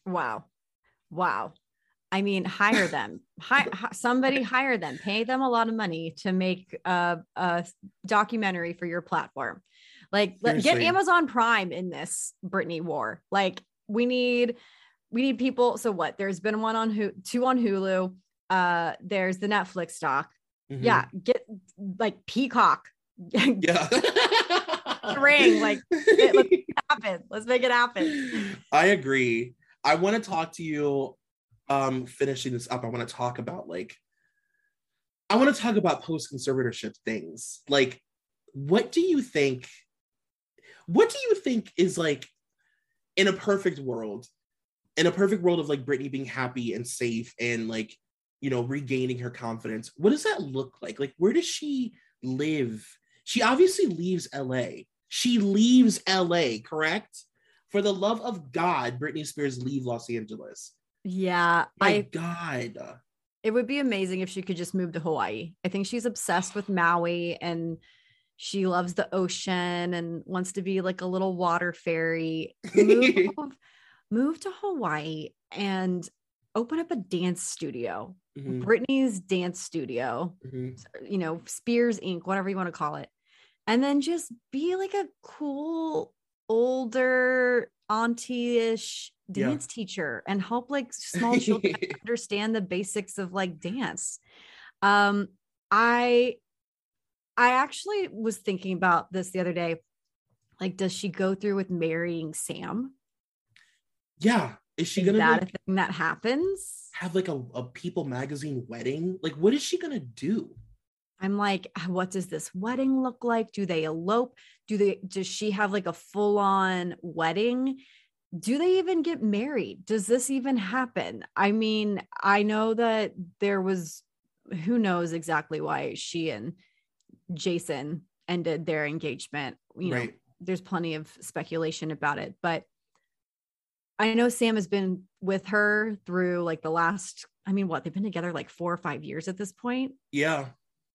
Wow. I mean, hire them. Somebody hire them. Pay them a lot of money to make a documentary for your platform. Like, get Amazon Prime in this Britney war. Like, we need people. So what? There's been two on Hulu. There's the Netflix doc. Mm-hmm. Yeah, get like Peacock. Yeah. Ring. Like, let's make it happen. I agree. I want to talk to you. Finishing this up, I want to talk about post-conservatorship things. Like, what do you think is like, in a perfect world of like Britney being happy and safe and like, regaining her confidence, what does that look like? Like, where does she live? She obviously leaves LA. Correct? For the love of God, Britney Spears leave Los Angeles. Yeah. My God. It would be amazing if she could just move to Hawaii. I think she's obsessed with Maui and she loves the ocean and wants to be like a little water fairy. Move to Hawaii and open up a dance studio. Mm-hmm. Britney's dance studio. Mm-hmm. Spears Inc., whatever you want to call it. And then just be like a cool older auntie-ish dance teacher and help like small children understand the basics of like dance. I I actually was thinking about this the other day. Like, does she go through with marrying Sam? Yeah. Is she gonna that a thing that happens? Have like a People magazine wedding? Like, what is she gonna do? I'm like, what does this wedding look like? Do they elope? Does she have like a full-on wedding? Do they even get married? Does this even happen? I mean, I know that there was, who knows exactly why she and Jason ended their engagement. You know, there's plenty of speculation about it, but I know Sam has been with her through like the last, I mean, they've been together like 4 or 5 years at this point. Yeah.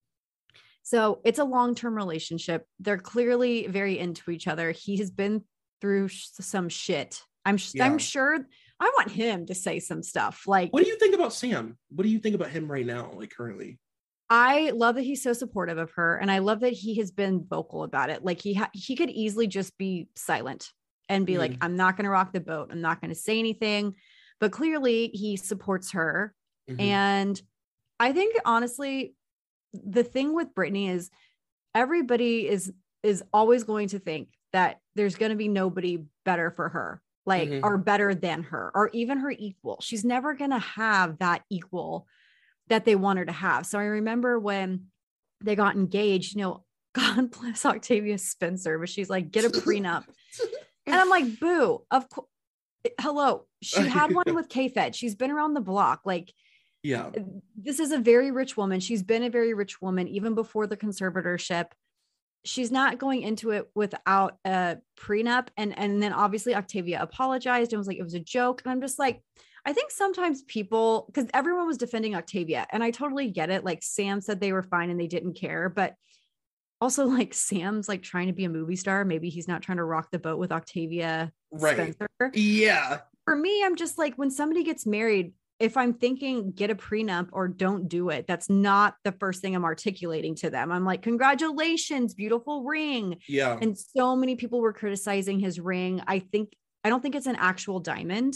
So it's a long-term relationship. They're clearly very into each other. He has been through some shit. I'm sure I want him to say some stuff. Like, what do you think about Sam? What do you think about him right now? Like currently? I love that he's so supportive of her. And I love that he has been vocal about it. Like he could easily just be silent and be like, I'm not going to rock the boat. I'm not going to say anything, but clearly he supports her. And I think honestly, the thing with Brittany is everybody is always going to think that there's going to be nobody better for her, like, or better than her, or even her equal. She's never going to have that equal that they want her to have. So I remember when they got engaged, you know, God bless Octavia Spencer, but she's like, get a prenup. And I'm like, boo, of course. Hello. She had one with K-Fed. She's been around the block. Like, yeah, this is a very rich woman. She's been a very rich woman, even before the conservatorship. She's not going into it without a prenup. And then obviously Octavia apologized and was like, it was a joke. And I'm just like, I think sometimes people, because everyone was defending Octavia, and I totally get it. Like Sam said they were fine and they didn't care, but also like Sam's like trying to be a movie star. Maybe he's not trying to rock the boat with Octavia Spencer. Yeah. For me, I'm just like, when somebody gets married, if I'm thinking get a prenup or don't do it, that's not the first thing I'm articulating to them. I'm like, congratulations, beautiful ring. Yeah. And so many people were criticizing his ring. I don't think it's an actual diamond.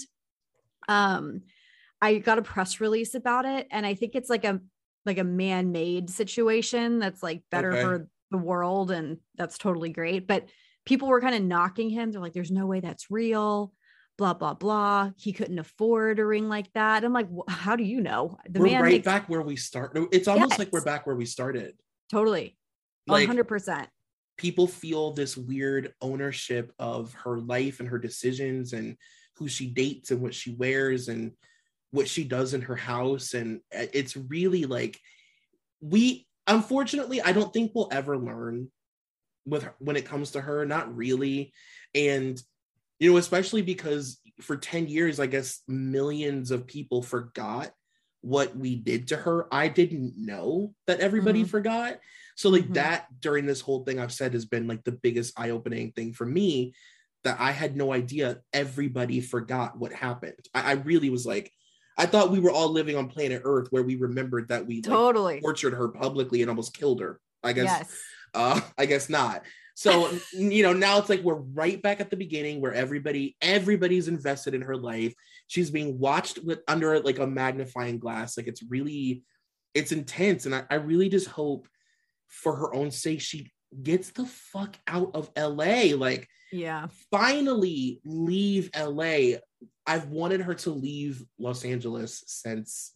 I got a press release about it, and I think it's like a man-made situation that's like better for the world, and that's totally great. But people were kind of knocking him. They're like, there's no way that's real. Blah, blah, blah. He couldn't afford a ring like that. I'm like, how do you know? We're back where we start. It's almost like we're back where we started. Totally. Like 100%. People feel this weird ownership of her life and her decisions and who she dates and what she wears and what she does in her house. And it's really like, unfortunately, I don't think we'll ever learn with her, when it comes to her, not really. And you know, especially because for 10 years, I guess millions of people forgot what we did to her. I didn't know that everybody forgot. So like that during this whole thing I've said has been like the biggest eye-opening thing for me, that I had no idea everybody forgot what happened. I really was like, I thought we were all living on planet Earth where we remembered that we like, tortured her publicly and almost killed her. I guess, I guess not. So, you know, now it's like we're right back at the beginning where everybody's invested in her life. She's being watched under like a magnifying glass. Like it's intense. And I really just hope for her own sake, she gets the fuck out of LA. Like, finally leave LA. I've wanted her to leave Los Angeles since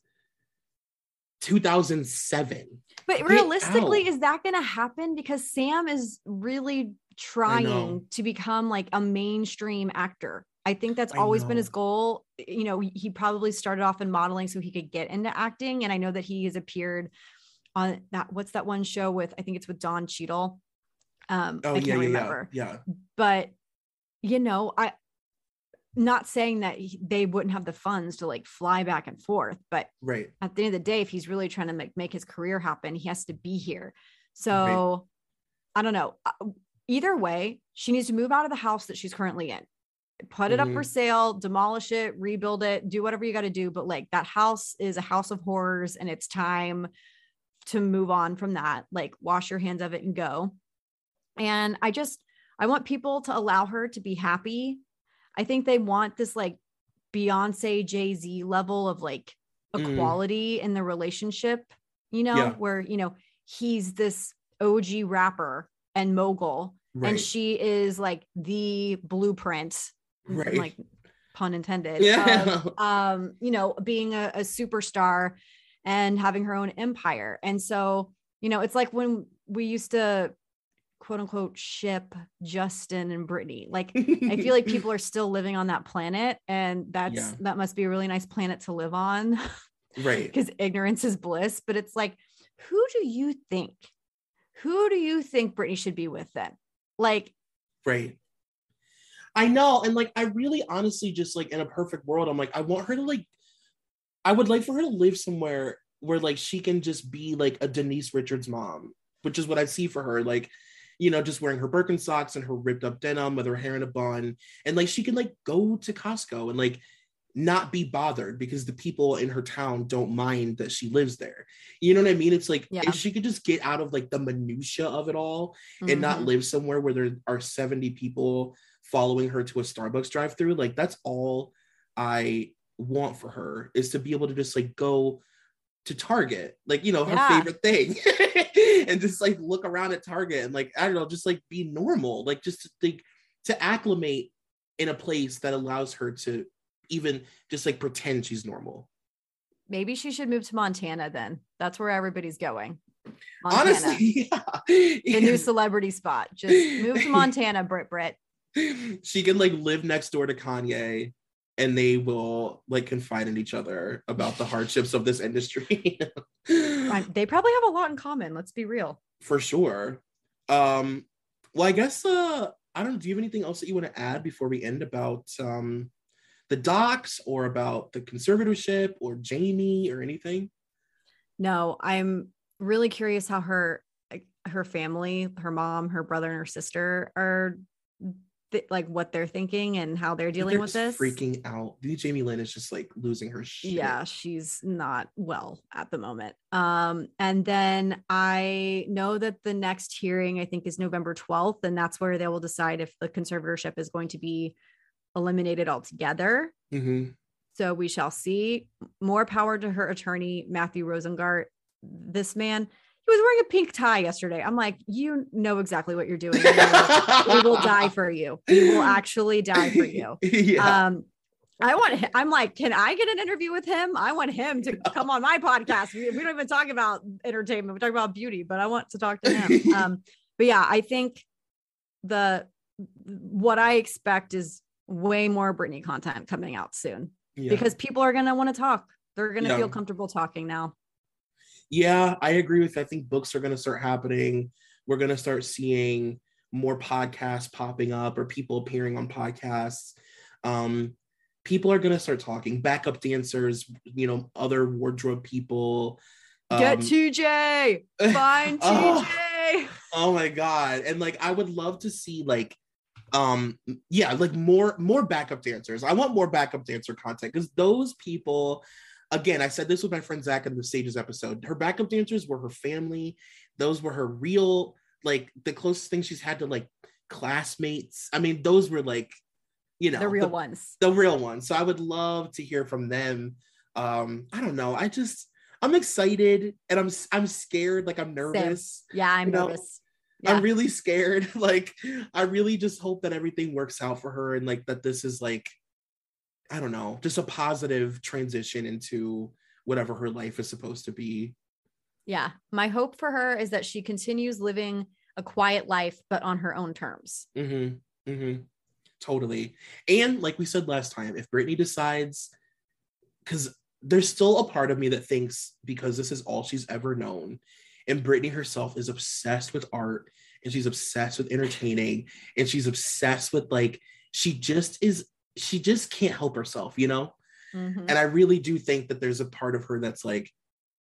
2007. But realistically, is that going to happen? Because Sam is really trying to become like a mainstream actor. I think that's always been his goal. You know, he probably started off in modeling so he could get into acting. And I know that he has appeared on what's that one show with, I think it's with Don Cheadle. I can't remember. Yeah. But, you know, not saying that they wouldn't have the funds to like fly back and forth, but at the end of the day, if he's really trying to make his career happen, he has to be here. So I don't know. Either way, she needs to move out of the house that she's currently in, put it up for sale, demolish it, rebuild it, do whatever you got to do. But like that house is a house of horrors, and it's time to move on from that. Like wash your hands of it and go. And I want people to allow her to be happy. I think they want this like Beyonce, Jay-Z level of like equality in the relationship, you know, where, you know, he's this OG rapper and mogul. Right. And she is like the blueprint, right. like pun intended, yeah. of, you know, being a superstar and having her own empire. And so, you know, it's like when we used to quote unquote ship Justin and Britney. Like, I feel like people are still living on that planet, and that must be a really nice planet to live on. Right. Because ignorance is bliss. But it's like, who do you think Britney should be with then? Like, right. I know. And like, I really honestly just like, in a perfect world, I'm like, I want her to like, I would like for her to live somewhere where like she can just be like a Denise Richards mom, which is what I see for her. Like, you know, just wearing her Birkenstocks and her ripped up denim with her hair in a bun. And like, she can like go to Costco and like not be bothered because the people in her town don't mind that she lives there. You know what I mean? It's like, if she could just get out of like the minutia of it all and not live somewhere where there are 70 people following her to a Starbucks drive-through, like that's all I want for her, is to be able to just like go to Target, like, you know, her favorite thing and just like look around at Target and like, I don't know, just like be normal, like just to think, to acclimate in a place that allows her to even just like pretend she's normal. Maybe she should move to Montana then. That's where everybody's going. Montana. Honestly, the new celebrity spot. Just move to Montana, Brit. She can like live next door to Kanye and they will like confide in each other about the hardships of this industry. They probably have a lot in common. Let's be real. For sure. Well, I guess, I don't know. Do you have anything else that you want to add before we end about the docs or about the conservatorship or Jamie or anything? No, I'm really curious how her family, her mom, her brother, and her sister are like what they're thinking and how they're dealing with this. Freaking out. Jamie Lynn is just like losing her shit. Yeah, she's not well at the moment. And then I know that the next hearing I think is November 12th, and that's where they will decide if the conservatorship is going to be eliminated altogether. So we shall see. More power to her attorney, Matthew Rosengart. This man, he was wearing a pink tie yesterday. I'm like, you know exactly what you're doing. We will die for you. We will actually die for you. I'm like, can I get an interview with him? I want him to come on my podcast. We don't even talk about entertainment. We talk about beauty, but I want to talk to him. But yeah, I think what I expect is way more Britney content coming out soon because people are going to want to talk. They're going to feel comfortable talking now. Yeah, I agree with you. I think books are going to start happening. We're going to start seeing more podcasts popping up or people appearing on podcasts. People are going to start talking. Backup dancers, you know, other wardrobe people. Get TJ! Find TJ! Oh my God. And like, I would love to see like, like more backup dancers. I want more backup dancer content because those people, again, I said this with my friend Zach in the Stages episode. Her backup dancers were her family. Those were her real, like the closest thing she's had to like classmates. I mean, those were like, you know, the real ones. The real ones. So I would love to hear from them. I don't know. I'm excited and I'm scared. Like I'm nervous. Same. Yeah, I'm nervous. Yeah. I'm really scared. Like, I really just hope that everything works out for her and like that this is like, I don't know, just a positive transition into whatever her life is supposed to be. Yeah. My hope for her is that she continues living a quiet life, but on her own terms. Totally. And like we said last time, if Britney decides, because there's still a part of me that thinks because this is all she's ever known, and Britney herself is obsessed with art and she's obsessed with entertaining and she's obsessed with like, she just can't help herself, you know? And I really do think that there's a part of her that's like,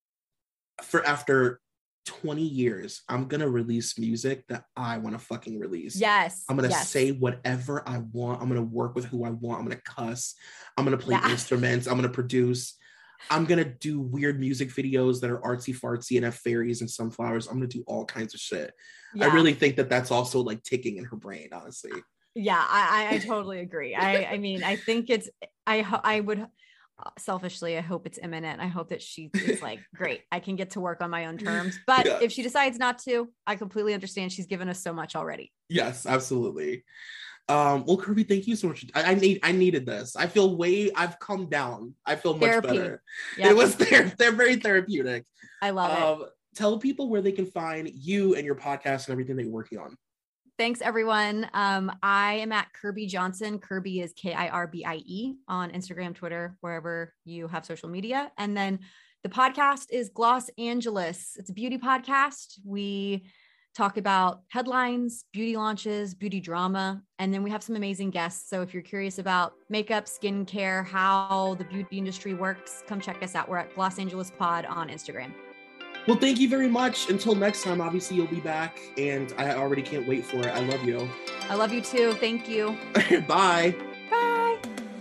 after 20 years, I'm going to release music that I want to fucking release. Yes. I'm going to say whatever I want. I'm going to work with who I want. I'm going to cuss. I'm going to play instruments. I'm going to produce. I'm going to do weird music videos that are artsy fartsy and have fairies and sunflowers. I'm going to do all kinds of shit. I really think that that's also like ticking in her brain, honestly. Yeah, I totally agree. I mean, I think it's, selfishly, I hope it's imminent. I hope that she is like, great, I can get to work on my own terms. But if she decides not to, I completely understand. She's given us so much already. Yes, absolutely. Well, Kirby, thank you so much. I needed this. I've calmed down. I feel much better. Yep. It was they're very therapeutic. I love it. Tell people where they can find you and your podcast and everything that you're working on. Thanks, everyone. I am at Kirby Johnson. Kirby is Kirbie on Instagram, Twitter, wherever you have social media. And then the podcast is Gloss Angeles. It's a beauty podcast. We talk about headlines, beauty launches, beauty drama, and then we have some amazing guests. So if you're curious about makeup, skincare, how the beauty industry works, come check us out. We're at Gloss Angeles Pod on Instagram. Well, thank you very much. Until next time, obviously you'll be back, and I already can't wait for it. I love you. I love you too. Thank you. Bye. Bye.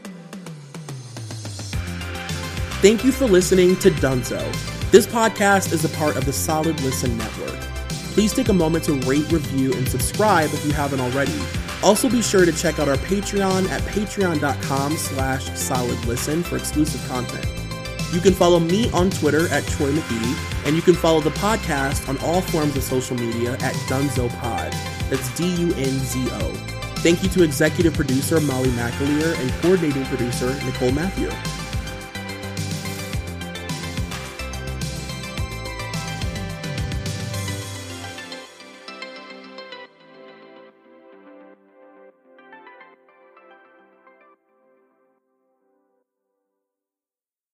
Thank you for listening to Dunzo. This podcast is a part of the Solid Listen Network. Please take a moment to rate, review, and subscribe if you haven't already. Also, be sure to check out our Patreon at patreon.com/solidlisten for exclusive content. You can follow me on Twitter at Troy McGee, and you can follow the podcast on all forms of social media at DunzoPod. That's DUNZO. Thank you to executive producer Molly McAleer and coordinating producer Nicole Matthew.